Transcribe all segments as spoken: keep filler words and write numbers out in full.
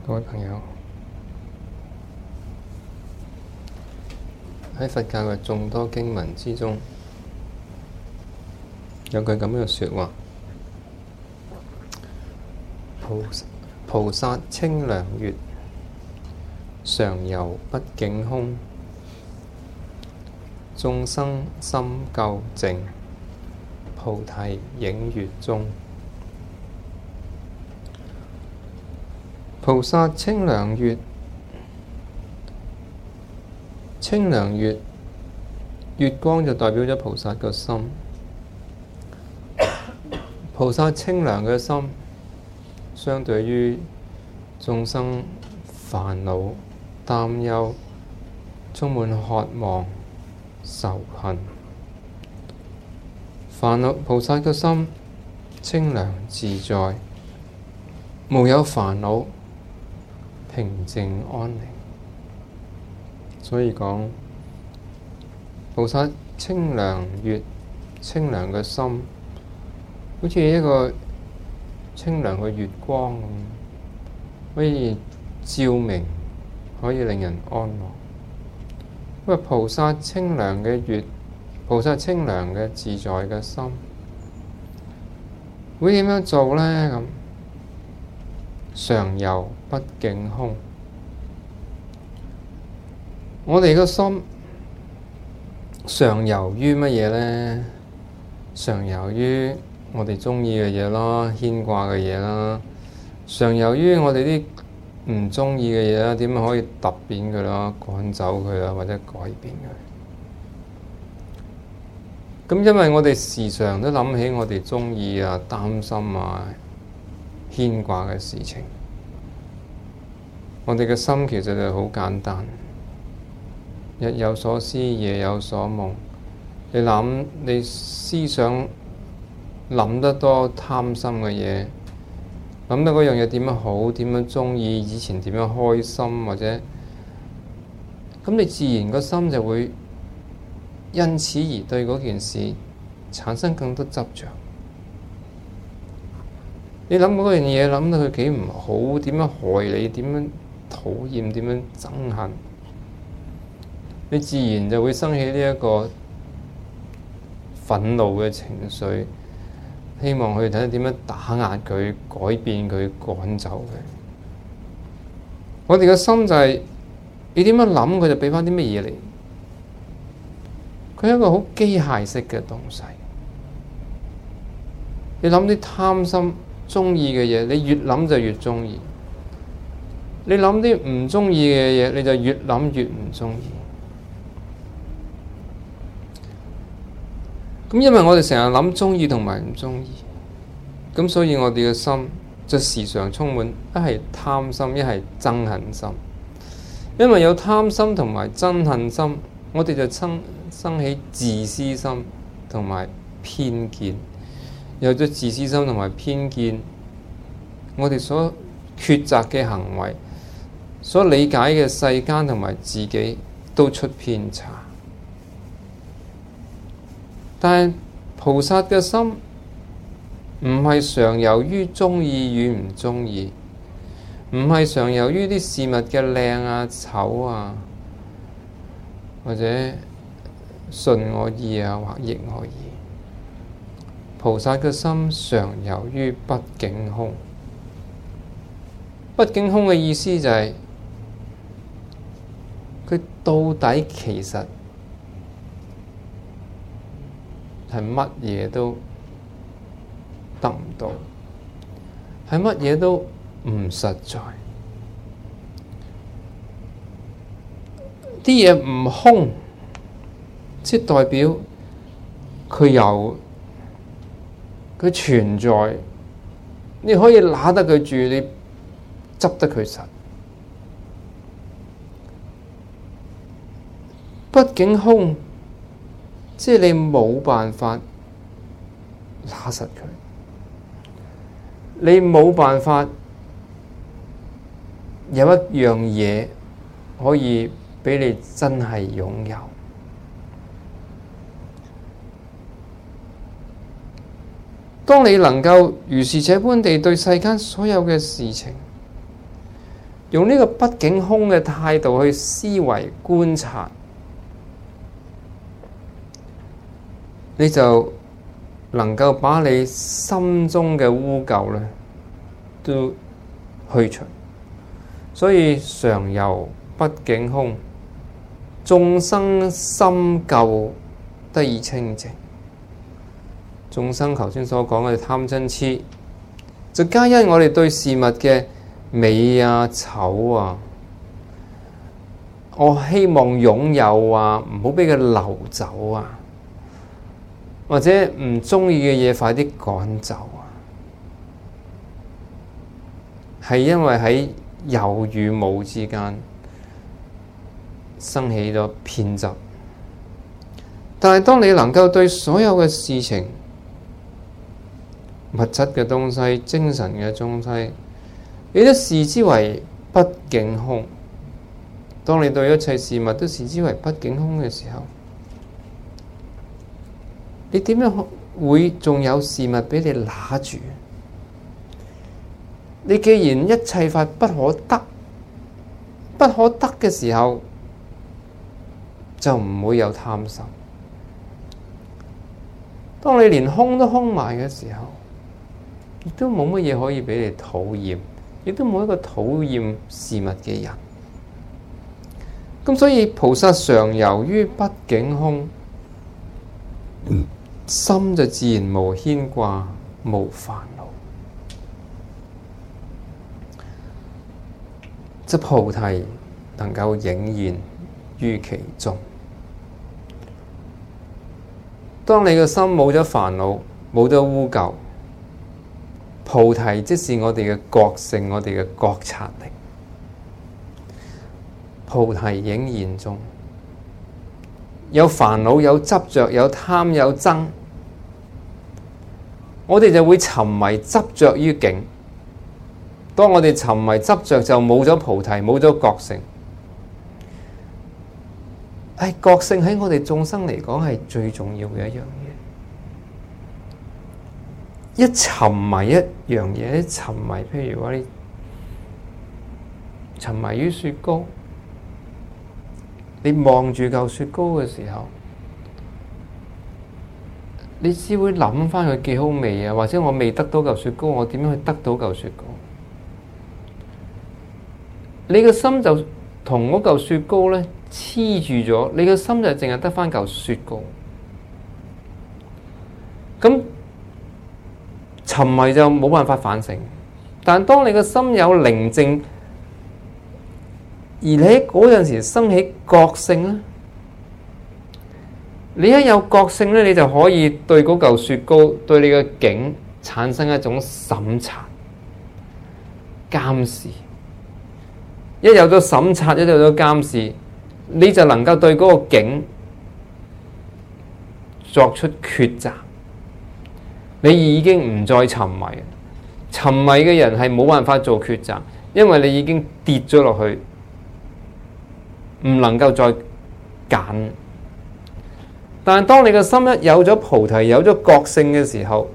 各位朋友，喺佛教嘅眾多經文之中，有句咁樣嘅說話：菩菩薩清涼月，常遊畢竟空。眾生心究靜，菩提影月中。菩薩清涼月，清涼月，月光就代表咗菩薩個心。菩薩清涼嘅心，相對於眾生煩惱、擔憂、充滿渴望、仇恨。煩惱菩薩嘅心清涼自在，無有煩惱，平靜安寧。所以講菩薩清涼月，清涼嘅心，好似一個清涼嘅月光咁，可以照明，可以令人安樂。因為菩薩清涼嘅月，菩薩清涼嘅自在嘅心，會點樣做呢？咁常遊畢竟空。我哋個心常遊於乜嘢呢？常遊於我哋鍾意嘅嘢啦，牽掛嘅嘢啦，常遊於我哋啲唔鍾意嘅嘢啦，點樣可以突變佢啦，趕走佢啦，或者改變佢？咁因為我哋時常都諗起我哋鍾意啊、擔心啊、牽掛嘅事情，我哋嘅心其實就好簡單，日有所思，夜有所夢。你諗，你思想諗得多貪心嘅嘢，諗到嗰樣嘢點樣好，點樣鍾意，以前點樣開心，或者咁你自然個心就會因此而對嗰件事產生更多執着。你諗嗰樣嘢諗到佢幾唔好，點樣害你，點樣討厭，點樣憎恨，你自然就會生起呢一個憤怒嘅情緒，希望去睇下點樣打壓佢、改變佢、趕走佢。我哋嘅心就係、是、你點樣諗，佢就畀返啲乜嘢嚟。佢係一個好機械式嘅東西。你諗啲貪心、鍾意嘅嘢，你越諗就越鍾意；你諗啲唔鍾意嘅嘢，你就越諗越唔鍾意。咁因為我哋成日諗鍾意同埋唔鍾意，咁所以我哋嘅心就時常充滿一係貪心，一係憎恨心。因為有貪心同埋憎恨心，我哋就生生起自私心同埋偏見。有咗自私心同埋偏見，我哋所抉擇嘅行為，所理解嘅世間同埋自己都出偏差。但係菩薩嘅心唔係常遊於鍾意與唔鍾意，唔係常遊於啲事物嘅靚啊、醜啊，或者順我意啊或逆我意。菩薩嘅心常遊於畢竟空。畢竟空嘅意思就係、是、佢到底其實係乜嘢都得唔到，係乜嘢都唔實在。啲嘢唔空，即代表佢有，佢存在。你可以拿得佢住，你執得佢實。畢竟空，即係你冇辦法拿實佢，你冇辦法有一樣嘢可以俾你真係擁有。當你能夠如是這般地對世間所有嘅事情， 用呢個不境空嘅態度去思維觀察，你就能夠把你心中嘅污垢咧都去除。所以常由不境空，眾生心垢得以清淨。眾生頭先所講嘅貪嗔痴，就皆因我哋對事物嘅美啊、醜啊，我希望擁有啊，唔好俾佢流走啊，或者唔中意嘅嘢快啲趕走啊，係因為喺有與無之間生起咗偏執。但係當你能夠對所有嘅事情，物質嘅東西、精神嘅東西，你都視之為不境空。當你對一切事物都視之為不境空嘅時候，你點樣會仲有事物俾你拿住？你既然一切法不可得，不可得嘅時候，就唔會有貪心。當你連空都空埋嘅時候，亦都冇乜嘢可以俾你討厭，亦都冇一個討厭事物嘅人。咁所以菩薩常由於不境空，嗯、心就自然無牽掛、無煩惱。則菩提能夠影現於其中。當你嘅心冇咗煩惱，冇咗污垢，菩提即是我哋嘅覺性，我哋嘅覺察力。菩提影現中，有煩惱、有執着、有貪、有憎，我哋就會沉迷執着於境。當我哋沉迷執着，就冇咗菩提，冇咗覺性。係覺性喺我哋眾生嚟講係最重要嘅一樣嘢。一沉迷一樣嘢，一沉迷，譬如話你沉迷於雪糕，你望住嚿雪糕嘅時候，你只會諗翻佢幾好味啊，或者我未得到嚿雪糕，我點樣去得到嚿雪糕？你個心就同嗰嚿雪糕咧黐住咗，你個心就淨係得翻嚿雪糕。咁沉迷就冇辦法反省。但當你個心有寧靜，而你喺嗰陣時生起覺性咧，你一有覺性咧，你就可以對嗰嚿雪糕，對你嘅境產生一種審查、監視。一有咗審查，一有咗監視，你就能夠對嗰個境作出抉擇。你已經唔再沉迷，沉迷嘅人係冇辦法做抉擇，因為你已經跌咗落去，唔能夠再揀。但係當你嘅心一有咗菩提，有咗覺性嘅時候，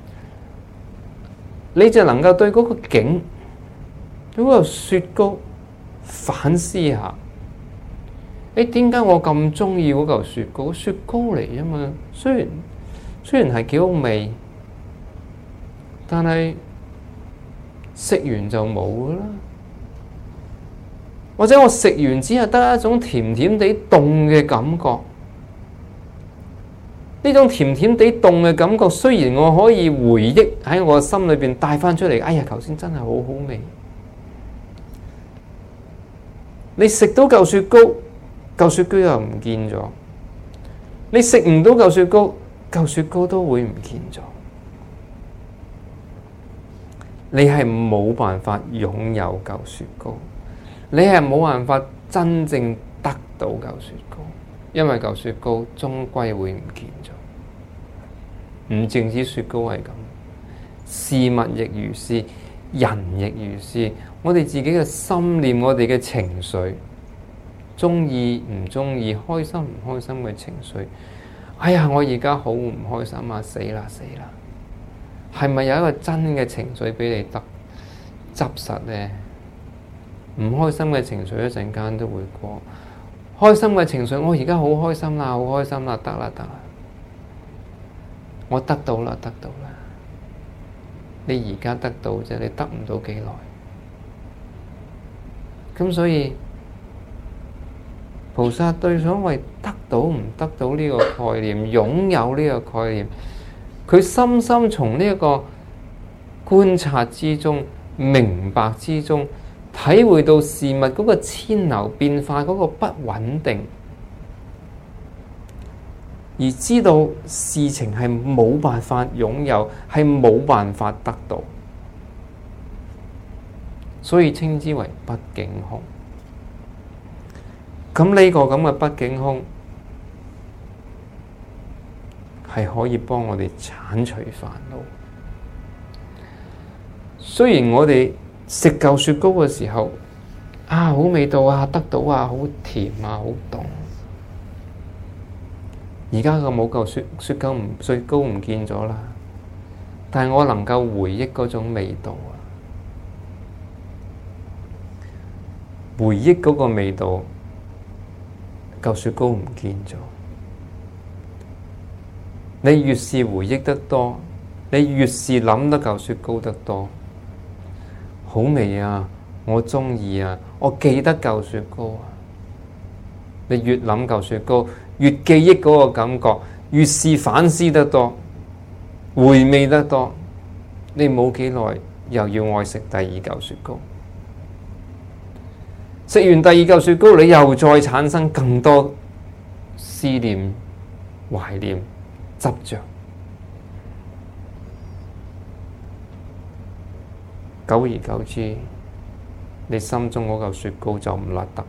你就能夠對嗰個境，嗰個雪糕反思下，誒，點解我咁中意嗰嚿雪糕？雪糕嚟啫嘛，雖然雖然係幾好味，但係食完就冇噶啦。或者我食完只係得一種甜甜地凍嘅感覺。呢種甜甜地凍嘅感覺，雖然我可以回憶喺我心裏邊帶翻出嚟，哎呀，頭先真係好好味。你食到嚿雪糕，嚿雪糕又唔見咗；你食唔到嚿雪糕，嚿雪糕都會唔見咗。你係冇辦法擁有嚿雪糕，你係冇辦法真正得到嚿雪糕，因為嚿雪糕終歸會唔見咗。唔淨止雪糕係咁，事物亦如是，人亦如是。我哋自己嘅心念，我哋嘅情緒，中意唔中意，開心唔開心嘅情緒。哎呀，我而家好唔開心啊！死啦死啦！係咪有一個真嘅情緒俾你得執實呢？ 唔開心嘅情緒一陣間都會過，開心嘅情緒，我而家好開心啦，好開心啦，得啦得啦，我得到啦，得到啦。你而家得到啫，你得唔到幾耐？咁所以菩薩對所謂得到唔得到呢個概念，擁有呢個概念，佢深深從呢一個觀察之中、明白之中，體會到事物嗰個遷流變化嗰個不穩定，而知道事情係冇辦法擁有，係冇辦法得到，所以稱之為不境空。咁呢個咁嘅不境空係可以幫我哋剷除煩惱。雖然我哋食嚿雪糕嘅時候，啊好味道啊，得到啊，好甜啊，好凍。而家個冇嚿雪雪糕唔雪糕唔見咗啦，但係我能夠回憶嗰種味道啊，回憶嗰個味道，嚿雪糕唔見咗。你越是回憶得多，你越是諗得嚿雪糕得多。好味啊！我鍾意啊！我記得嚿雪糕啊！你越諗嚿雪糕，越記憶嗰個感覺，越是反思得多，回味得多，你冇幾耐又要愛食第二嚿雪糕。食完第二嚿雪糕，你又再產生更多思念、懷念、執着。久而久之，你心中嗰嚿雪糕就唔甩得。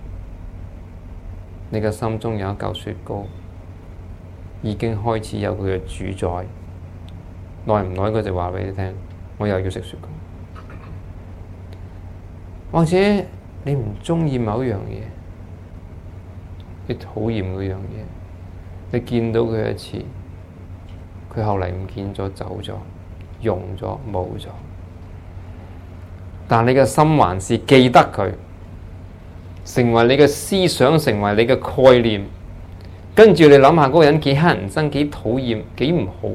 你嘅心中有一嚿雪糕，已經開始有佢嘅主宰。耐唔耐佢就話畀你聽，我又要食雪糕。或者你唔鍾意某一樣嘢，你討厭嗰樣嘢，你見到佢一次，佢後嚟唔見咗，走咗，溶咗，冇咗。但你嘅心還是記得佢，成為你嘅思想，成為你嘅概念。跟住你諗下嗰個人幾乞人憎，幾討厭，幾唔好。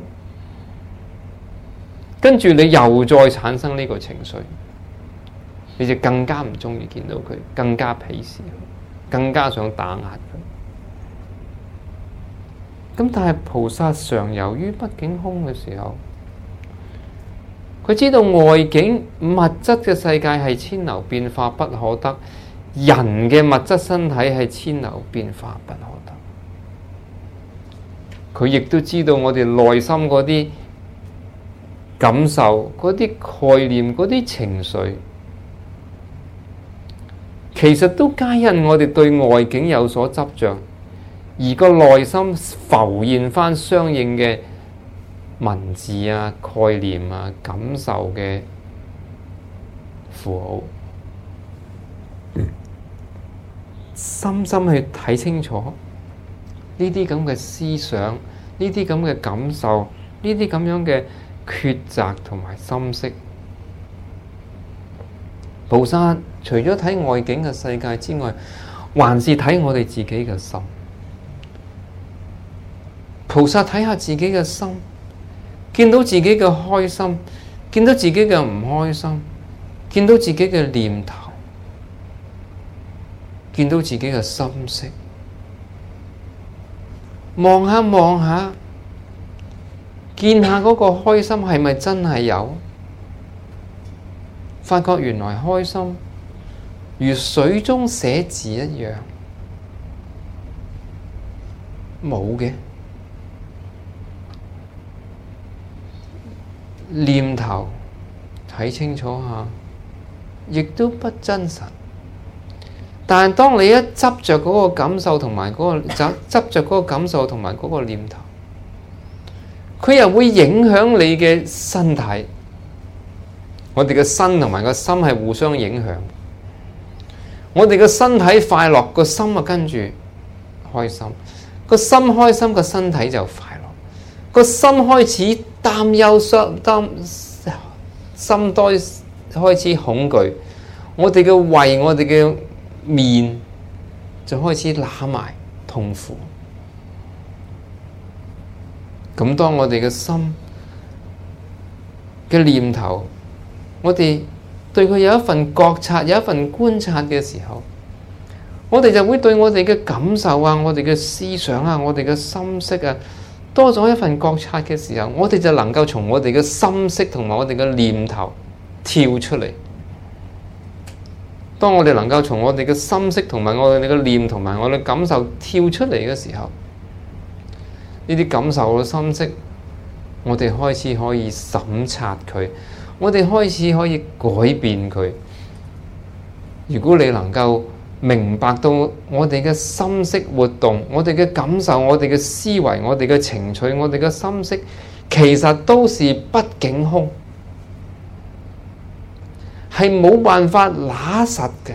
跟住你又再產生呢個情緒，你就更加唔鍾意見到佢，更加鄙視佢，更加想打壓佢。咁但係菩薩常由於不境空嘅時候，佢知道外境物質嘅世界係遷流變化不可得，人嘅物質身體係遷流變化不可得。佢亦都知道我哋內心嗰啲感受、嗰啲概念、嗰啲情緒，其實都皆因我哋對外境有所執着，而個內心浮現返相應嘅文字啊、概念啊、感受嘅符號，嗯、深深去睇清楚呢啲咁嘅思想、呢啲咁嘅感受、呢啲咁樣嘅抉擇同埋心識。菩薩除咗睇外境嘅世界之外，還是睇我哋自己嘅心。菩薩睇下自己嘅心。見到自己嘅開心，見到自己嘅唔開心，見到自己嘅念頭，見到自己嘅心識，望下望下，見下嗰個開心係咪真係有？發覺原來開心如水中寫字一樣，冇嘅。念頭睇清楚下，亦都不真實。但係當你一執着嗰個感受同埋嗰個執執着嗰個感受同埋嗰個念頭，佢又會影響你嘅身體。我哋嘅身同埋個心係互相影響。我哋嘅身體快樂，個心啊跟住開心；個心開心，個身體就快樂。個心開始擔憂，擔心多開始恐懼， 我哋嘅胃、我哋嘅面就開始揦埋痛苦。咁當我哋嘅心嘅念頭，我哋對佢有一份覺察，有一份觀察嘅時候，我哋就會對我哋嘅感受啊，我哋嘅思想啊，我哋嘅心識啊，多咗一份覺察嘅時候，我哋就能夠從我哋嘅心識同埋我哋嘅念頭跳出嚟。當我哋能夠從我哋嘅心識同埋我哋嘅念同埋我哋感受跳出嚟嘅時候，呢啲感受嘅心識，我哋開始可以審察佢，我哋開始可以改變佢。如果你能夠明白到我哋嘅心識活動，我哋嘅感受，我哋嘅思維，我哋嘅情緒，我哋嘅心識，其實都是不境空，係冇辦法拿實嘅。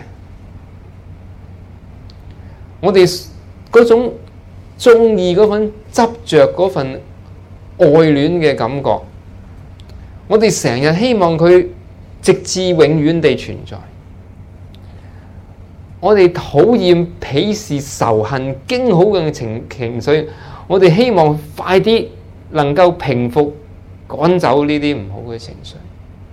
我哋嗰種中意嗰份執着嗰份愛戀嘅感覺，我哋成日希望佢直至永遠地存在。我哋討厭、鄙視、仇恨、驚恐嘅情情緒，我哋希望快啲能夠平復、趕走呢啲唔好嘅情緒。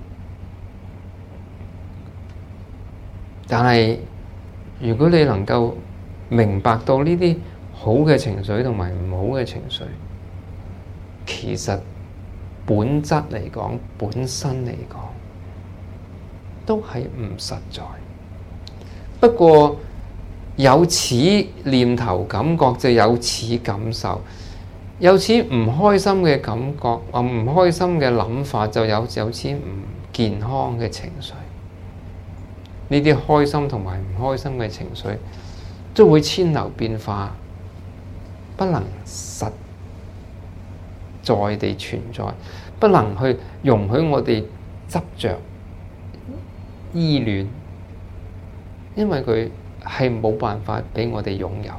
但係如果你能夠明白到呢啲好嘅情緒同埋唔好嘅情緒，其實本質嚟講，本身嚟講，都係唔實在。不過有此念頭感覺就有此感受，有此唔開心嘅感覺，或唔開心嘅諗法就有有此唔健康嘅情緒。呢啲開心同埋唔開心嘅情緒都會遷流變化，不能實在地存在，不能去容許我哋執着依戀，因為佢係冇辦法俾我哋擁有，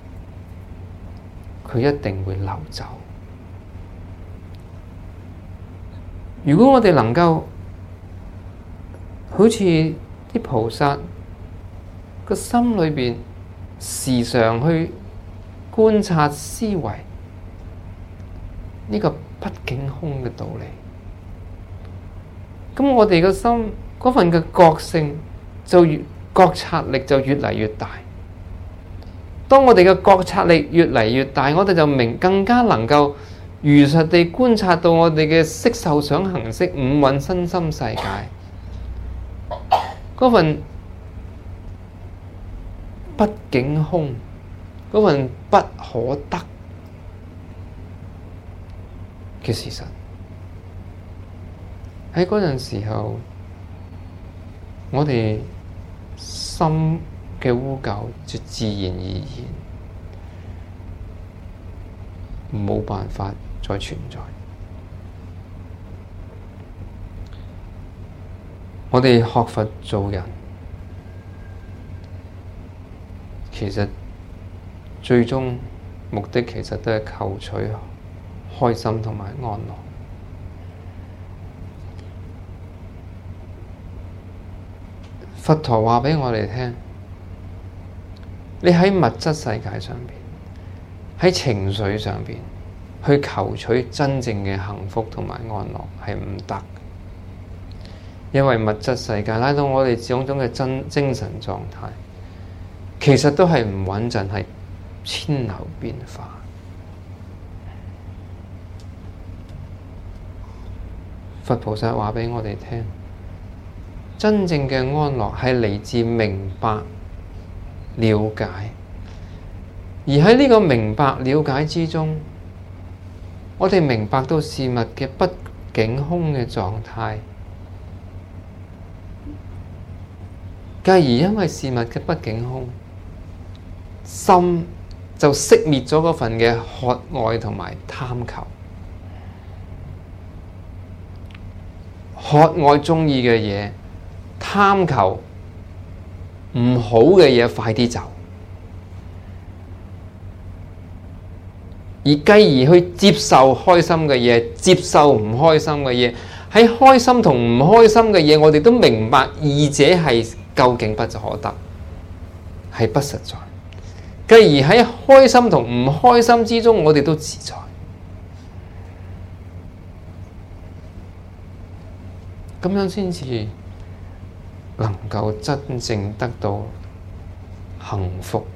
佢一定會流走。如果我哋能夠好似啲菩薩個心裏邊時常去觀察思維呢個不境空嘅道理，咁我哋個心嗰份嘅覺性就越覺察力就越嚟越大。當我哋嘅覺察力越嚟越大，我哋就明更加能夠如實地觀察到我哋嘅色受想行識五蘊身心世界嗰份不境空，嗰份不可得嘅事實。喺嗰陣時候，我哋心嘅污垢就自然而然冇辦法再存在。我哋學佛做人，其實最終目的其實都係求取開心同埋安樂。佛陀話畀我哋聽，你喺物質世界上邊，喺情緒上邊去求取真正嘅幸福同埋安樂係唔得，因為物質世界拉到我哋種種嘅真精神狀態，其實都係唔穩陣，係遷流變化。佛菩薩話畀我哋聽，真正嘅安樂係嚟自明白了解，而喺呢個明白了解之中，我哋明白到事物嘅不境空嘅狀態，繼而因為事物嘅不境空，心就熄滅咗嗰份嘅渴愛同埋貪求，渴愛鍾意嘅嘢，貪求唔好嘅嘢快啲走，而繼而去接受開心嘅嘢，接受唔開心嘅嘢。喺開心同唔開心嘅嘢，我哋都明白二者係究竟不可得，係不實在。繼而喺開心同唔開心之中，我哋都自在。咁樣先至能夠真正得到幸福。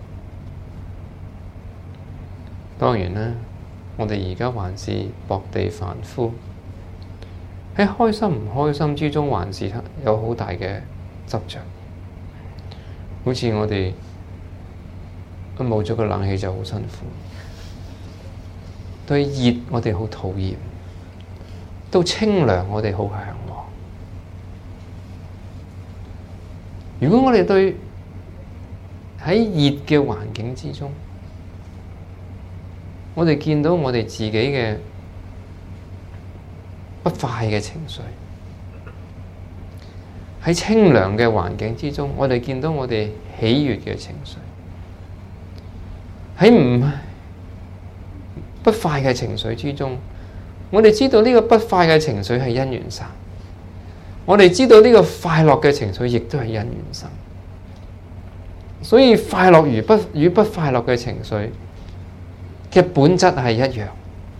當然啦，我哋而家還是薄地凡夫，喺開心唔開心之中，還是有好大嘅執着。好似我哋都冇咗個冷氣就好辛苦，對熱我哋好討厭，到清涼我哋好向往。如果我哋對喺熱嘅環境之中，我哋見到我哋自己嘅不快嘅情緒，喺清涼嘅環境之中，我哋見到我哋喜悅嘅情緒，喺唔不快嘅情緒之中，我哋知道呢個不快嘅情緒係因緣生，我哋知道呢個快樂嘅情緒亦都係因緣生。所以快樂與不與不快樂嘅情緒嘅本質係一樣，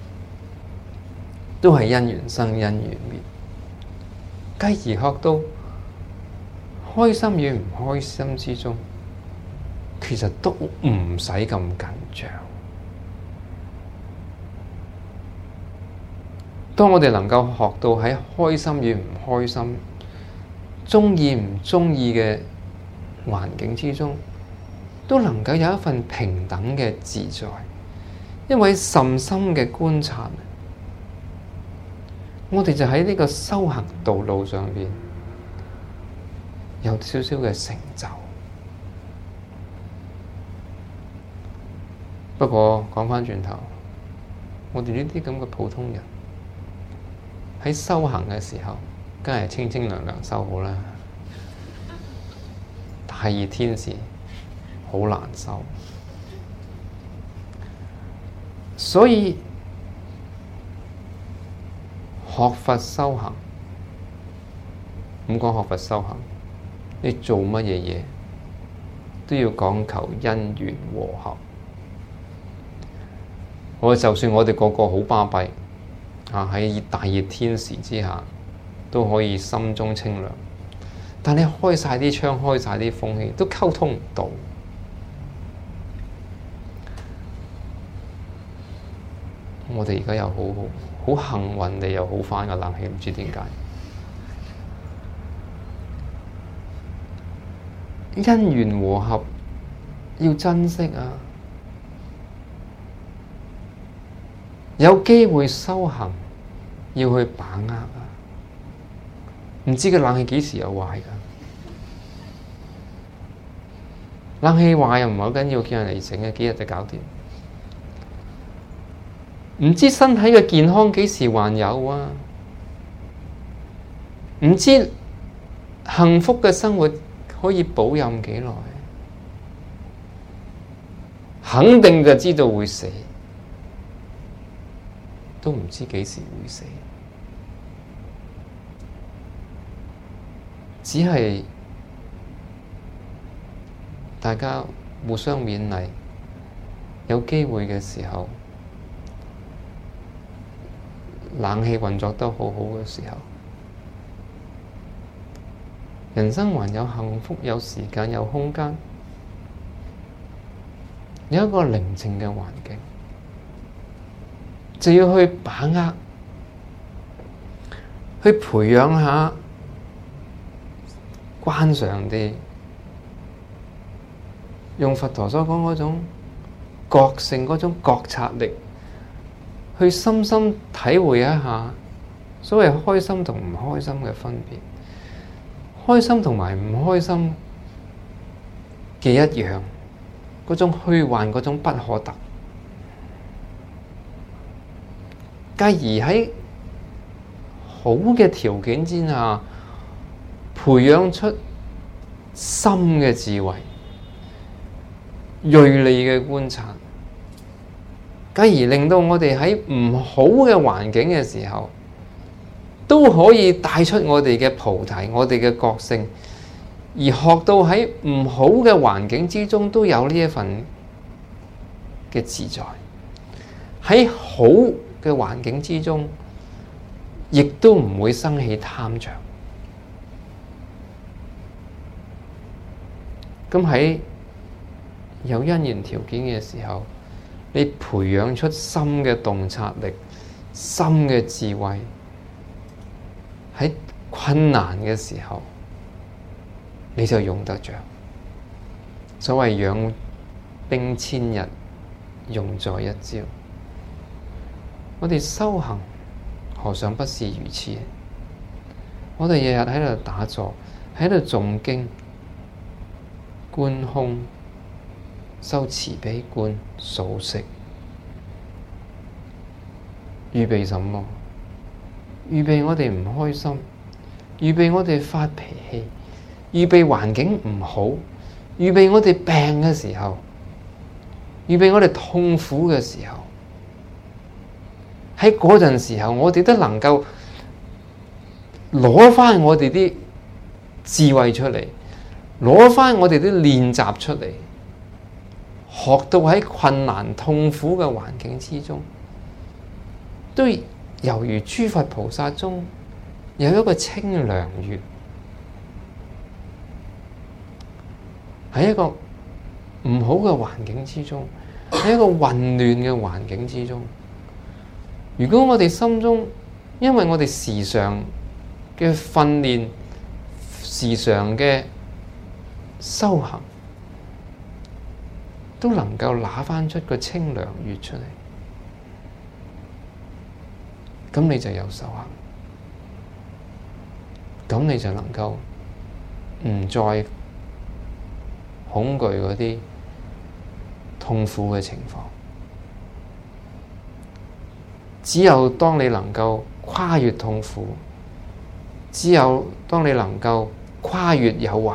都係因緣生因緣滅。繼而學到開心與唔開心之中，其實都唔使咁緊張。當我哋能夠學到喺開心與唔開心、鍾意唔鍾意嘅環境之中，都能夠有一份平等嘅自在，因為甚深嘅觀察，我哋就喺呢個修行道路上邊有少少嘅成就。不過講返轉頭，我哋呢啲咁嘅普通人喺修行嘅時候，梗係清清涼涼修好啦。大熱天時好難修，所以學佛修行，唔講學佛修行，你做乜嘢嘢都要講求因緣和合。我就算我哋個個好巴閉啊，喺大熱天時之下都可以心中清涼，但你開晒啲窗，開晒啲風氣，都溝通唔到。我哋而家又好好好幸運地又好返個冷氣，唔知點解。因緣和合要珍惜啊！有機會修行要去把握啊！唔知個冷氣幾時有壞㗎？冷氣壞又唔係好緊要，叫人嚟整嘅，幾日就搞掂。唔知身體嘅健康幾時還有啊？唔知幸福嘅生活可以保任幾耐？肯定就知道會死，都唔知幾時會死。只係大家互相勉勵，有機會嘅時候，冷氣運作得好好嘅時候，人生還有幸福，有時間，有空間，有一個寧靜嘅環境，就要去把握，去培養下關上啲，用佛陀所講嗰種覺性、嗰種覺察力，去深深體會一下所謂開心同唔開心嘅分別，開心同埋唔開心嘅一樣，嗰種虛幻，嗰種不可得。繼而喺好嘅條件之下，培養出深嘅智慧、銳利嘅觀察，繼而令到我哋喺唔好嘅環境嘅時候，都可以帶出我哋嘅菩提、我哋嘅覺性， 而學到喺唔好嘅環境之中都有呢一份嘅自在，喺好嘅環境之中，亦都唔會生起貪着。咁喺有因緣條件嘅時候，你培養出深嘅洞察力、深嘅智慧，喺困難嘅時候，你就用得着。所謂養兵千日，用在一朝。我哋修行何嘗不是如此？我哋日日喺度打坐，喺度誦經、觀空、修慈悲觀、數息，預備什麼？預備我哋唔開心，預備我哋發脾氣，預備環境唔好，預備我哋病嘅時候，預備我哋痛苦嘅時候，喺嗰陣時候，我哋都能夠攞返我哋啲智慧出嚟，攞返我哋啲練習出嚟，學到喺困難痛苦嘅環境之中，都猶如諸佛菩薩中有一個清涼月，喺一個唔好嘅環境之中，喺一個混亂嘅環境之中，如果我哋心中，因為我哋時常嘅訓練，時常嘅修行，都能夠拿返出個清涼月出嚟，咁你就有修行，咁你就能夠唔再恐懼嗰啲痛苦嘅情況。只有當你能夠跨越痛苦，只有當你能夠跨越誘惑，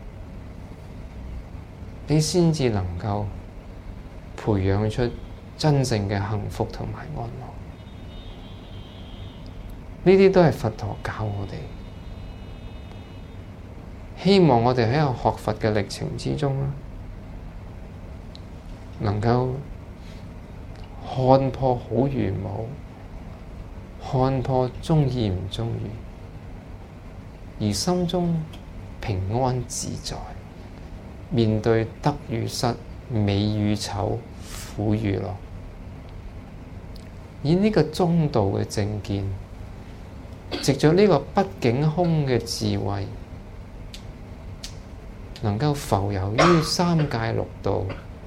你先至能夠培養出真正嘅幸福同埋安樂。呢啲都係佛陀教我哋，希望我哋喺個學佛嘅歷程之中能夠看破好與唔好，看破鍾意唔鍾意，而心中平安自在，面對得與失、美與醜、苦與樂，以呢個中道嘅正見，藉着呢個不境空嘅智慧，能夠浮游於三界六道，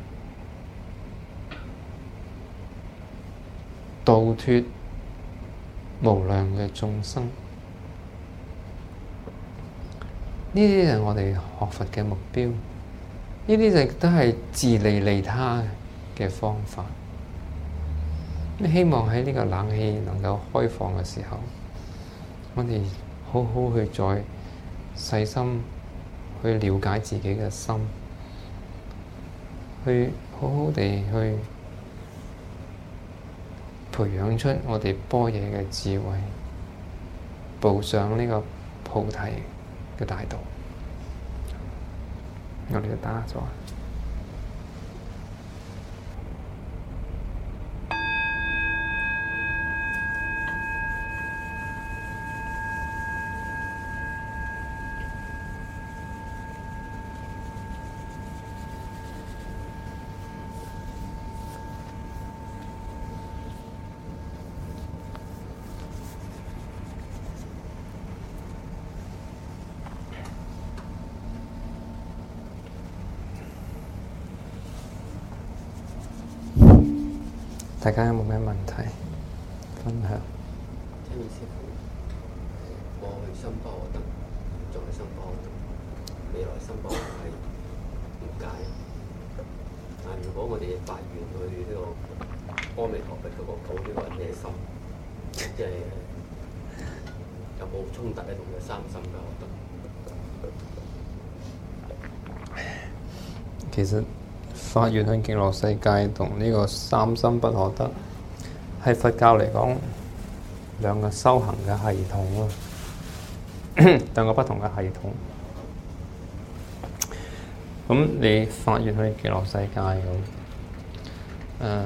度脫無量嘅眾生。呢啲係我哋學佛嘅目標，呢啲亦都係自利利他嘅方法。希望喺呢個冷氣能夠開放嘅時候，我哋好好去再細心去了解自己嘅心，去好好地去培養出我哋般若嘅智慧，步上呢個菩提嘅大道。我哋就打坐。大家有冇咩問題分享？ 聽意師傅，過去心不可得，現在心不可得，未來心不可係點解？但如果我哋發願去呢個阿彌陀佛嗰個講呢個咩心，即係有冇衝突咧？同佢三心不可得？ 其實發願向極樂世界同呢個三心不可得，係佛教嚟講兩個修行嘅系統咯，兩個不同嘅系統。 咁你發願去極樂世界咁，誒、呃、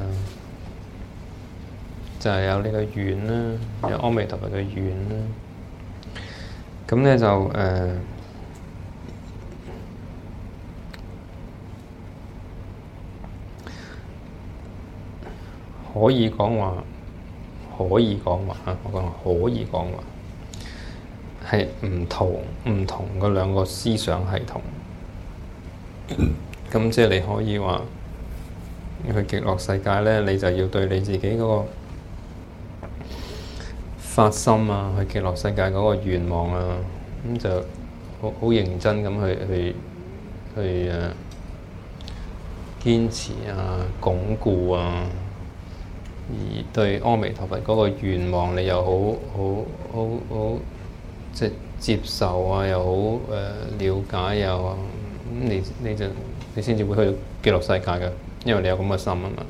就係、是、有呢個願啦，有阿彌陀佛嘅願啦。咁咧就誒、呃、可以講話，可以講話啊！我講話可以講話，係唔同唔同嘅兩個思想系統。咁即係你可以話去極樂世界咧，你就要對你自己嗰個發心啊，去極樂世界嗰個願望啊，咁就好好認真咁去去去誒、啊、堅持啊、鞏固啊，而對阿彌陀佛嗰個願望，你又好好好好即係接受啊，又好誒、呃、了解又咁，你你就你先至會去到極樂世界嘅，因為你有咁嘅心啊嘛。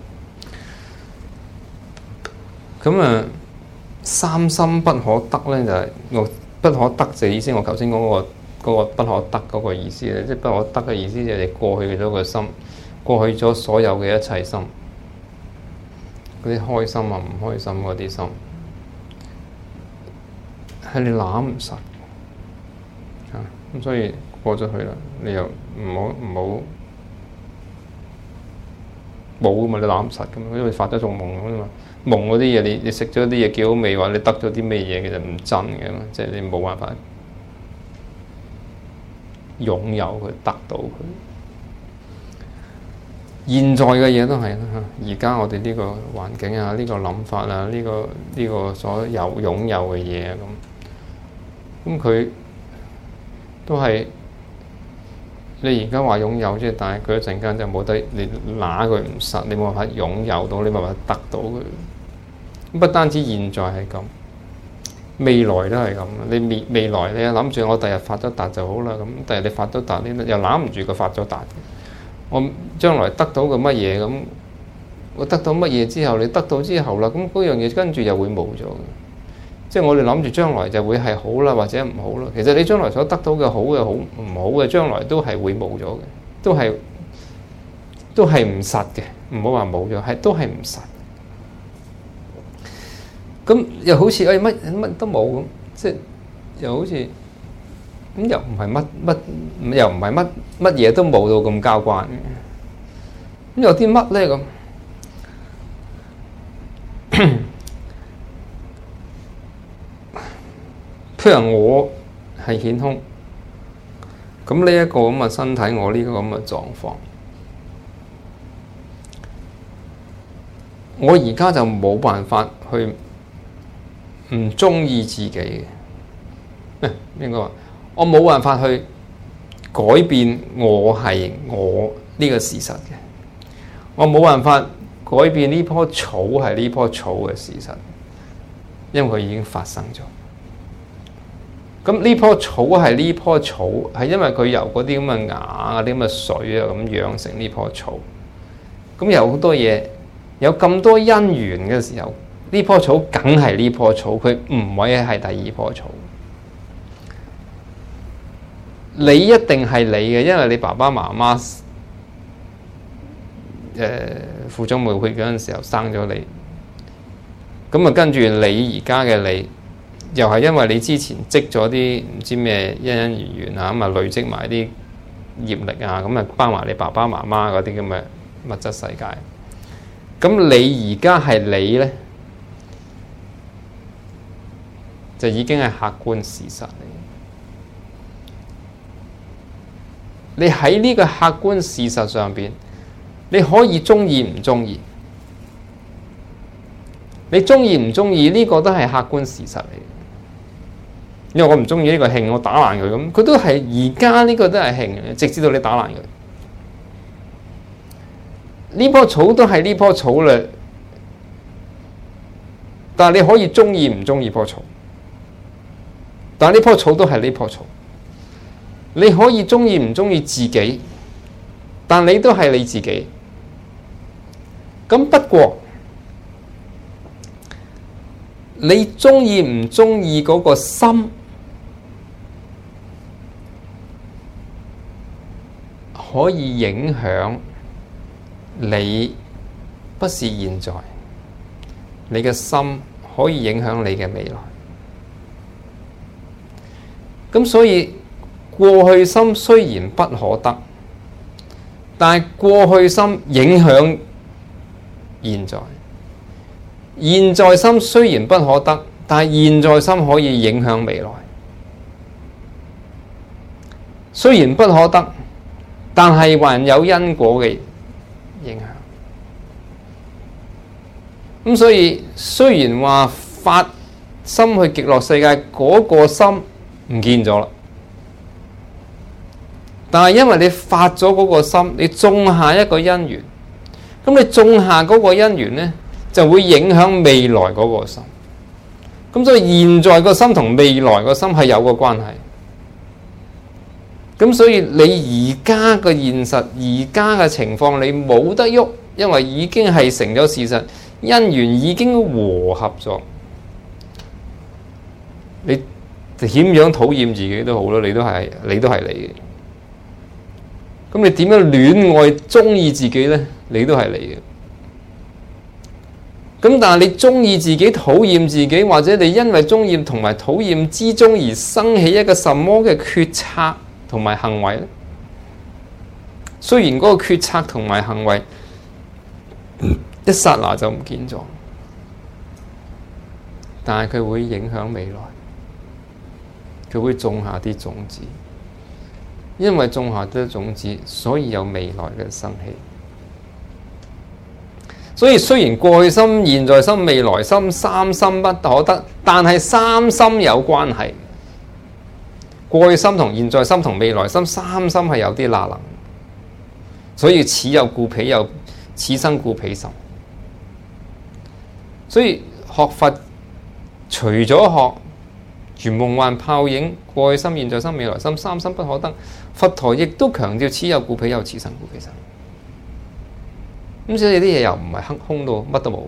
咁啊，三心不可得咧，就係、是、我不可得就意思，我頭先講嗰個嗰個不可得嗰個意思咧，即係不可得嘅意思就係你過去嘅咗個心，過去咗所有嘅一切心，嗰啲開心啊、唔開心嗰啲心，係你攬唔實啊，咁所以過咗去啦，你又唔好唔好冇啊嘛，你攬唔實噶嘛，因為發咗種夢咁嘛。夢嗰啲嘢，你你食咗啲嘢幾好味，話你得咗啲咩嘢，其實唔真嘅嘛，即係你冇辦法擁有佢，得到佢。現在嘅嘢都係啦嚇，而家我哋呢個環境啊，呢個諗法啊，呢個呢個所有擁有嘅嘢啊咁，咁佢都係你而家話擁有啫，但係佢一陣間就冇得你拿佢唔實，你冇辦法擁有到，你冇辦法得到佢。不單止現在係咁，未來都係咁。你未未來你諗住我第日發咗達就好啦，咁第日你發咗達，你又攬唔住個發咗達。我將來得到個乜嘢咁？我得到乜嘢之後，你得到之後啦，咁嗰樣嘢跟住又會冇咗嘅。即係我哋諗住將來就會係好啦，或者唔好啦。其實你將來所得到嘅好嘅好唔好嘅，將來都係會冇咗嘅，都係都係唔實嘅。唔好話冇咗，係都係唔實。咁又好似誒乜乜都冇咁，即係又好似咁又唔係乜乜，又唔係乜乜嘢都冇到咁交關嘅。咁有啲乜咧咁？譬如我係顯空，咁呢一個咁嘅身體，我呢個咁嘅狀況，我而家就冇辦法去唔中意自己嘅，應該話我冇辦法去改變我係我呢個事實嘅，我冇辦法改變呢棵草係呢棵草嘅事實，因為佢已經發生咗。咁呢棵草係呢棵草，係因為佢由嗰啲咁嘅芽、嗰啲咁嘅水啊，咁養成呢棵草。咁有好多嘢，有咁多因緣嘅時候，呢棵草梗係呢棵草，佢唔會係第二棵草。你一定係你嘅，因為你爸爸媽媽誒父祖母血嗰陣時候生咗你，咁啊跟住你而家嘅你。又係因為你之前積咗啲唔知咩因因緣緣啊，咁啊累積埋啲業力啊，咁啊包埋你爸爸媽媽嗰啲咁嘅物質世界。咁你而家係你咧，就已經係客觀事實嚟。你喺呢個客觀事實上邊，你可以中意唔中意，你中意唔中意呢個都係客觀事實嚟。因為我唔中意呢個磬，我打爛佢咁，佢都係而家呢個都係磬，直至到你打爛佢。呢棵草都係呢棵草啦，但係你可以中意唔中意棵草，但係呢棵草都係呢棵草。你可以中意唔中意自己，但你都係你自己。咁不過，你中意唔中意嗰個心？ 可以影響你，不是現在，你嘅心可以影響你嘅未來。咁所以過去心雖然不可得，但係過去心影響現在，現在心雖然不可得，但係現在心可以影響未來。雖然不可得，但係還有因果嘅影響。咁所以雖然話發心去極樂世界嗰個心唔見咗啦，但係因為你發咗嗰個心，你種下一個因緣，咁你種下嗰個因緣呢，就會影響未來嗰個心。咁所以現在個心同未來個心係有個關係。咁所以你而家嘅現實，而家嘅情況，你冇得喐，因為已經係成咗事實，因緣已經和合咗。你點樣討厭自己都好啦，你都係你都係你嘅。咁你點樣戀愛中意自己呢？你都係你嘅。咁但係你中意自己、討厭自己，或者你因為中意同埋討厭之中而生起一個什麼嘅決策同埋行為呢？雖然嗰個決策同埋行為一剎那就唔見咗，但係佢會影響未來，佢會種下啲種子，因為種下啲種子，所以有未來嘅生起。所以雖然過去心、現在心、未來心三心不可得，但係三心有關係。過去心同現在心同未來心三心係有啲罅能，所以此有故彼有，此生故彼生。所以學佛除咗學如夢幻泡影，過去心、現在心、未來心三心不可得，佛陀亦都強調此有故彼有，此生故彼生。咁所以啲嘢又唔係空空到乜都冇，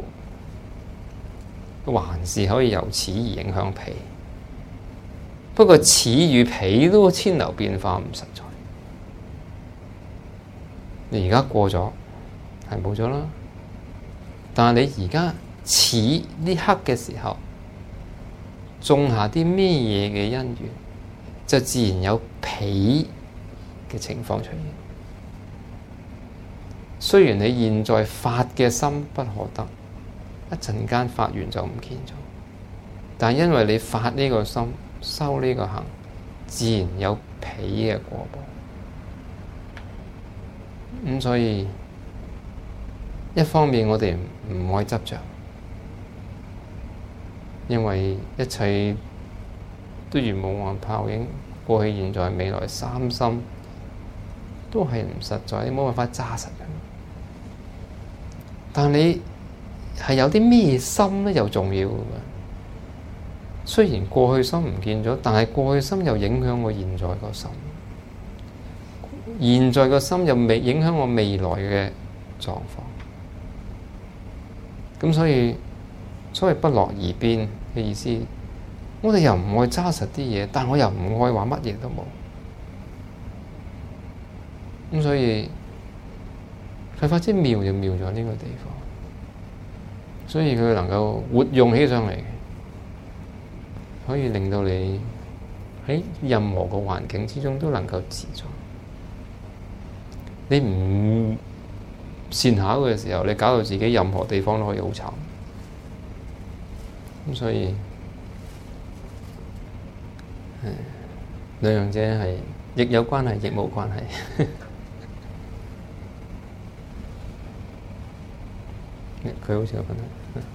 還是可以由此而影響彼。不過此與彼都千流變化，唔實在。你而家過咗係冇咗啦，但係你而家此呢刻嘅時候種下啲咩嘢嘅因緣，就自然有彼嘅情況出現。雖然你現在發嘅心不可得，一陣間發完就唔見咗，但因為你發呢個心，修呢個行，自然有彼嘅果報。咁所以一方面我哋唔愛執着，因為一切都如夢幻泡影，過去、現在、未來三心都係唔實在，你冇辦法揸實嘅。但你係有啲咩心咧，又重要嘅。雖然過去心唔見咗，但係過去心又影響我現在個心，現在個心又未影響我未來嘅狀況。咁所以所謂不落二邊嘅意思，我哋又唔愛揸實啲嘢，但我又唔愛話乜嘢都冇。咁所以佛法之妙就妙咗呢個地方，所以佢能夠活用起上嚟，可以令到你喺任何個環境之中都能夠自在。你唔善巧嘅時候，你搞到自己任何地方都可以好慘。咁所以，兩樣啫係亦有關係，亦冇關係。佢好似有分享。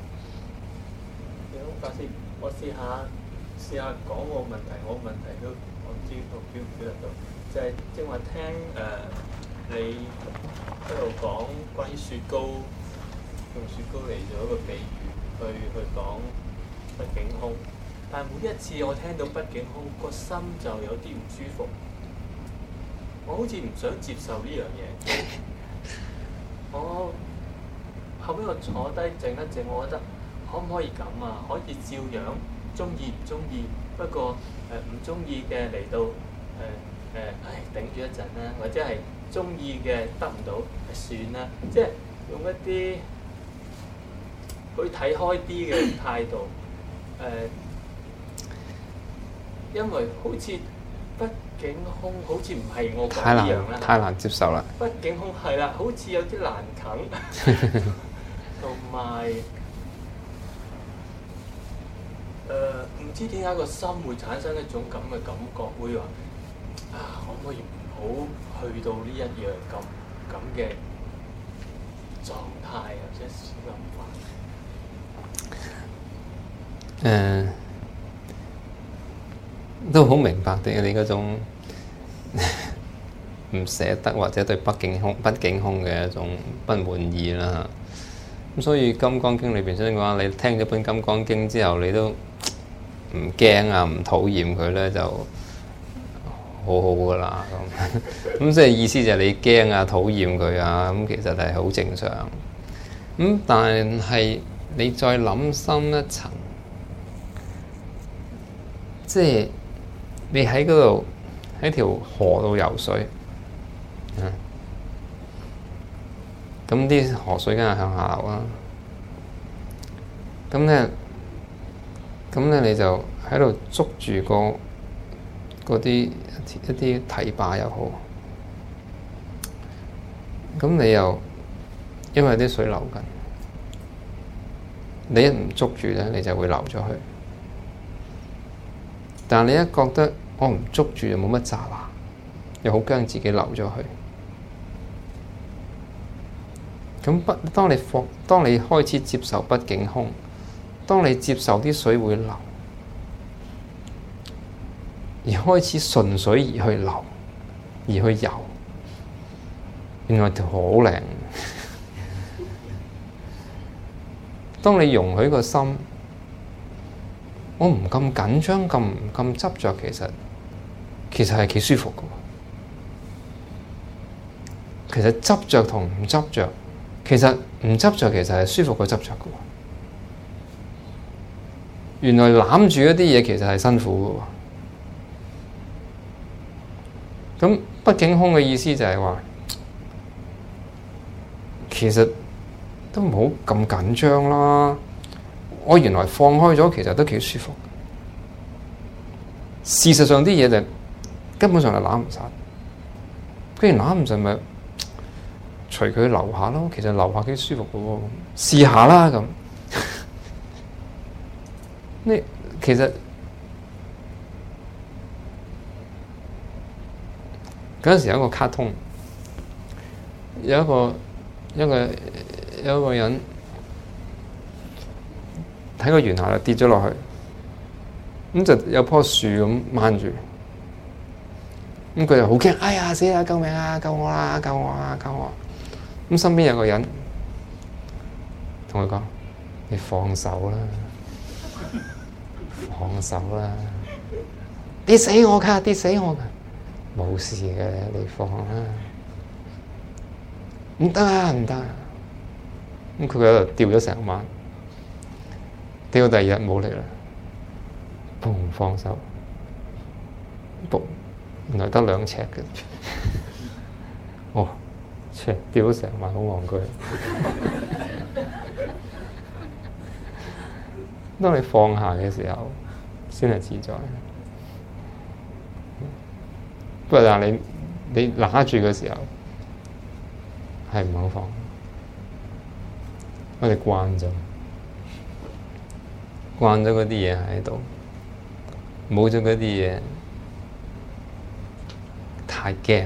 法師，我試下試下講個問題，我問題都我唔知道表唔表達到，就係正話聽誒、呃、你喺度講關於雪糕，用雪糕嚟做一個比喻去去講畢竟空，但係每一次我聽到畢竟空，個心就有啲唔舒服，我好似唔想接受呢樣嘢。我後尾我坐低靜一靜，我覺得可唔可以咁啊？可以照樣中意唔中意，不過誒唔中意嘅嚟到誒誒，唉頂住一陣啦，或者係中意嘅得唔到，算啦，即係用一啲去睇開啲嘅態度，誒、呃，因為好似畢竟空好似唔係我講呢樣啦， 太難接受啦。 畢竟空係啦，好似有啲難啃，同埋誒唔知點解個心會產生一種咁嘅感覺，會話啊，可唔可以唔好去到呢一樣咁咁嘅狀態啊，或者小諗法？ 誒、呃，都好明白嘅你嗰種唔捨得或者對畢竟空畢竟空嘅一種不滿意啦。咁所以《金剛經》裏邊先講，你聽咗本《金剛經》之後，你都唔驚啊，唔討厭佢咧，就好好噶啦。咁咁即係意思就係你驚啊、討厭佢啊，咁其實係好正常。咁但係你再諗深一層，即係你喺嗰度喺條河度游水，咁啲河水梗係向下流啦。咁咧，咁咧你就喺度捉住個嗰啲一啲堤壩又好，咁你又因為啲水流緊，你一唔捉住咧，你就會流咗去。但係你一覺得我唔捉住就冇乜雜啦，又好驚自己流咗去。咁不，當你放，當你開始接受畢竟空，當你接受啲水會流，而開始順水而去流，而去游，原來條好靚。當你容許個心，我唔咁緊張，咁咁執着，其實其實係幾舒服嘅。其實執着同唔執着，其實唔執着其實係舒服過執着嘅。原來攬住一啲嘢其實係辛苦嘅。咁畢竟空嘅意思就係話，其實都唔好咁緊張啦。我原來放開咗，其實都幾舒服。事實上啲嘢就根本上係攬唔晒。既然攬唔晒，咪隨佢留下咯。其實留下幾舒服嘅喎，試下啦咁。你其實嗰陣時有一個卡通，有一個一個有一個人喺個懸崖度跌咗落去，咁就有棵樹咁掹住，咁佢就好驚，哎呀死啦！救命啊！救我啦！救我啊！救我！咁身邊有個人同佢講：你放手啦！放手啦！跌死我㗎！跌死我㗎！冇事嘅，你放啦！唔得啊！唔得啊！咁佢喺度吊咗成晚，吊到第二日冇嚟啦。砰！放手，砰！原來得兩尺嘅。哦，切！吊咗成晚，好戇居。當你放下嘅時候，先係自在。不過但係你你拿住嘅時候，係唔肯放。我哋慣咗，慣咗嗰啲嘢喺度，冇咗嗰啲嘢，太驚。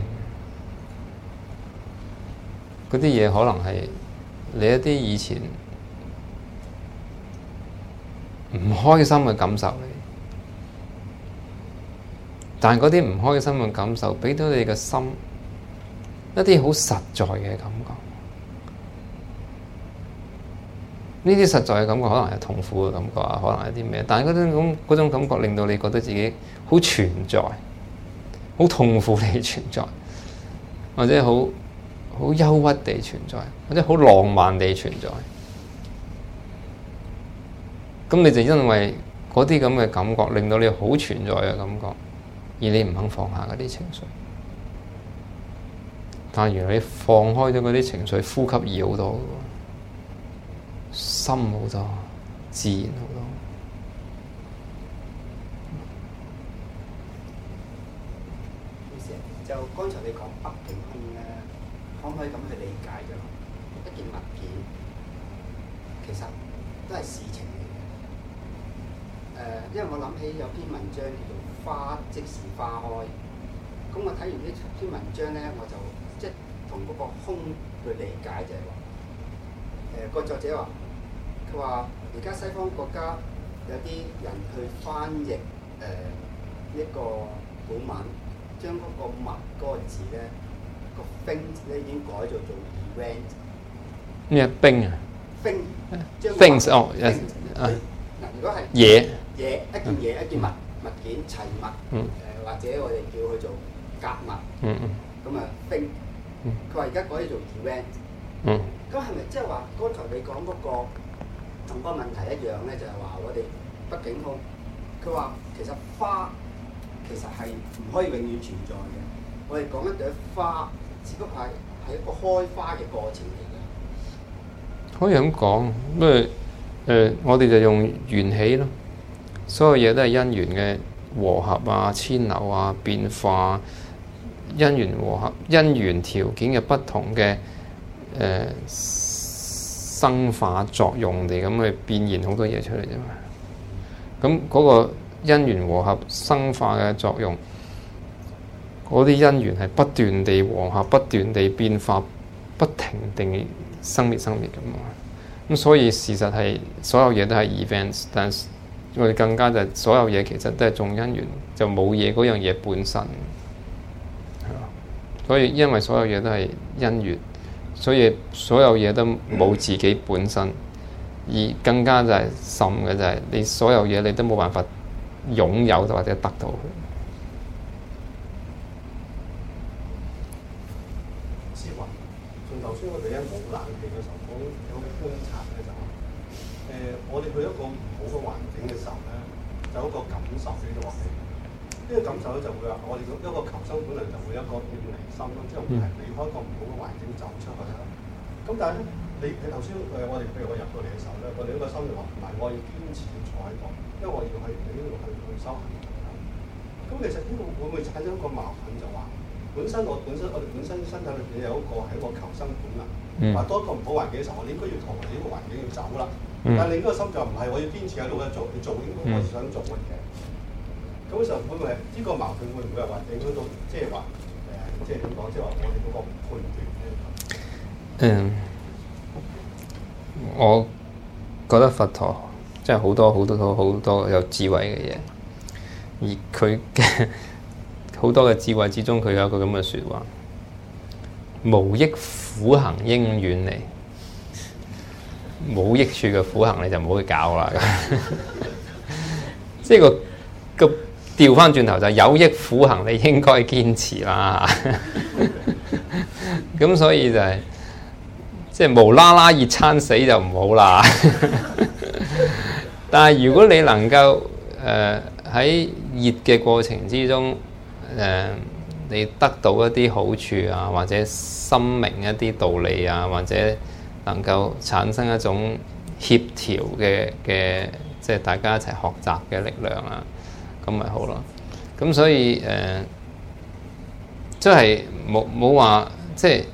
嗰啲嘢可能係你一啲以前唔開心嘅感受嚟，但係嗰啲唔開心嘅感受，俾到你嘅心一啲好實在嘅感覺。呢啲實在嘅感覺，可能係痛苦嘅感覺啊，可能係啲咩？但係嗰種嗰種感覺，令到你覺得自己好存在，好痛苦地存在，或者好好憂鬱地存在，或者好浪漫地存在。咁你就因為嗰啲咁嘅感覺，令到你好存在嘅感覺，而你唔肯放下嗰啲情緒， 但係原來你放開咗嗰啲情緒，呼吸易好多嘅喎，深好多，自然好多。 就剛才你講北境空咧，可唔可以咁去理解就一件物件其實都係事情嚟嘅。誒、呃，因為我諗起有篇文章叫做《花即是花開》，咁我睇完呢篇文章咧，我就即係同嗰個空去理解就係話，誒、呃、個作者話，佢話而家西方國家有啲人去翻譯誒呢、呃、一個古文。將嗰個物嗰個字咧，個 thing 咧已經改做做 event。 咩冰啊 thing 將 ？things 哦，誒嗱，如果係嘢嘢一件嘢一件物物件齊物，誒、 嗯呃、或者我哋叫佢做格物， 嗯嗯咁啊 thing。佢話而家改咗做 event。 嗯。 咁係咪即係話剛才你講嗰個同個問題一樣咧？就係、是、話我哋北境空，佢話其實花。其實係唔可以永遠存在嘅。我哋講一朵花，只不過係係一個開花嘅過程嚟嘅。 可以咁講，因為誒我哋就用緣起咯，所有嘢都係因緣嘅和合啊、遷流啊、變化，因緣和合、因緣條件嘅不同嘅誒、呃、生化作用嚟咁去變現好多嘢出嚟啫嘛。咁嗰個因緣和合生化嘅作用，嗰啲因緣係不斷地和合、不斷地變化、不停地生滅生滅咁嘛。咁所以事實係所有嘢都係 events， 但係我哋更加就係所有嘢其實都係種因緣，就冇嘢嗰樣嘢本身。所以因為所有嘢都係因緣，所以所有嘢都冇自己本身，而更加就係甚嘅就係你所有嘢你都冇辦法擁有或者得到佢。 思雲，從頭先我哋一冇冷氣嘅時候講有個觀察咧，就話誒我哋去一個唔好嘅環境嘅時候咧，就有一個感受喺度。呢個感受咧就會話我哋一個求生本能就會有一個遠離心咯，即係唔係離開一個唔好嘅環境走出去啦。咁但係咧，你你頭先誒我哋譬如我入到嚟嘅時候咧，我哋呢個心就話唔係我要堅持要坐喺度，因為我要喺呢度去去修行。咁其實呢個會唔會產生一個矛盾，就話本身我本身我哋本身身體裏邊有一個係一個求生本能，話、嗯、多一個唔好環境嘅時候，我哋應該要逃離呢個環境要走啦。嗯、但係另一個心就唔係我要堅持喺度嘅做，去做應該我想做嘅嘢。咁嘅時候會唔會呢個矛盾會唔會係話影響到即係話誒即係點講？即係話我哋嗰個判斷咧？ 嗯，我覺得佛陀即係好多好多好多有智慧嘅嘢。而佢嘅好多嘅智慧之中，佢有一個咁嘅説話：無益苦行應遠離。冇益處嘅苦行你就唔好去搞啦。即係個個調翻轉頭就係有益苦行，你應該堅持啦。咁所以就係、是、即係無啦啦熱餐死就唔好啦。但係如果你能夠誒喺熱嘅過程之中，誒、呃、你得到一啲好處啊，或者深明一啲道理啊，或者能夠產生一種協調嘅嘅，即係大家一齊學習嘅力量啊，咁咪好咯。咁所以誒，即係冇冇話即係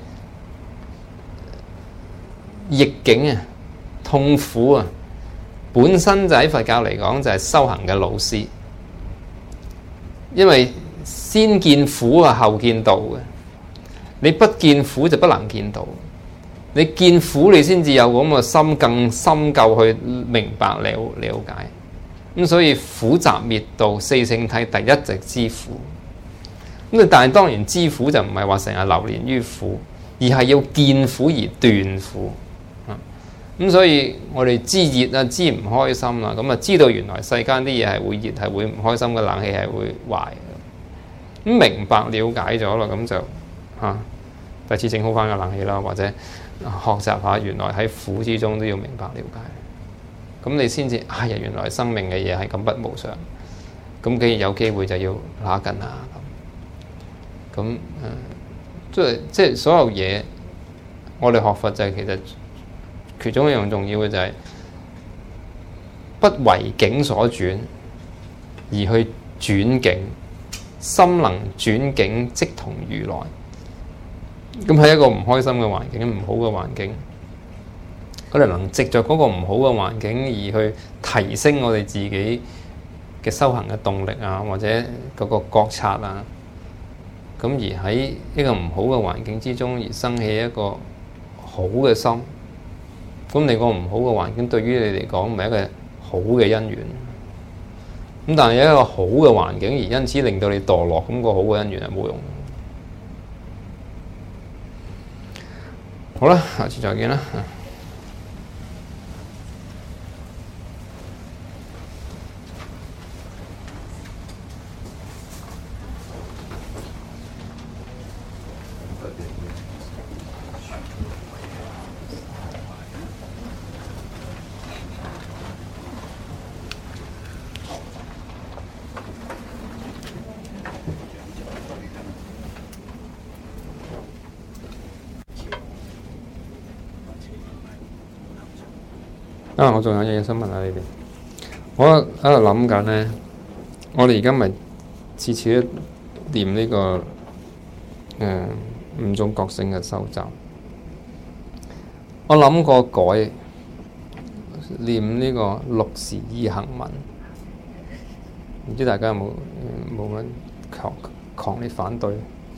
逆境啊、痛苦啊，本身就喺佛教嚟講就係修行嘅老師。因為先見苦啊，後見道嘅。你不見苦就不能見道。你見苦，你先至有咁嘅心，更深究去明白了了解。咁所以苦集滅道四聖諦第一直知苦。咁但係當然知苦就唔係話成日流連於苦，而係要見苦而斷苦。咁所以我哋知熱啊，知唔開心啦，咁啊知道原來世間啲嘢係會熱，係會唔開心嘅，冷氣係會壞嘅。咁明白了解咗啦，咁就嚇、啊、第次整好翻個冷氣啦，或者學習下原來喺苦之中都要明白了解。咁你先至哎呀，原來生命嘅嘢係咁不無常。咁既然有機會就要拿緊啊咁。咁誒即係即係所有嘢，我哋學佛就係其實其中一樣重要嘅就係不為境所轉，而去轉境，心能轉境即同如來。咁喺一個唔開心嘅環境、唔好嘅環境，我哋能藉着嗰個唔好嘅環境而去提升我哋自己嘅修行嘅動力啊，或者嗰個覺察啊。咁而喺一個唔好嘅環境之中而生起一個好嘅心，咁你個唔好嘅環境對於你嚟講唔係一個好嘅因緣。咁但係有一個好嘅環境而因此令到你墮落，咁個好嘅因緣係冇用。好啦，下次再見啦。啊！我仲有嘢想問下你哋。我喺度諗緊咧，我哋而家咪次次都念呢、這個誒、呃、五種覺性嘅修習。我諗過改念呢個六時依行文，唔知大家有冇冇乜強強烈反對？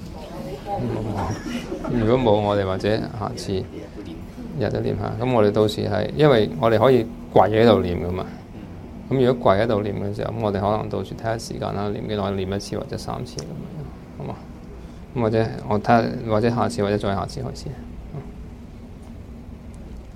如果冇，我哋或者下次日都念下。咁我哋到時係，因為我哋可以跪喺度念噶嘛。咁如果跪喺度念嘅時候，咁我哋可能到時睇下時間啦，念幾耐，念一次或者三次咁樣，好嘛？咁或者我睇下，或者下次或者再下次開始。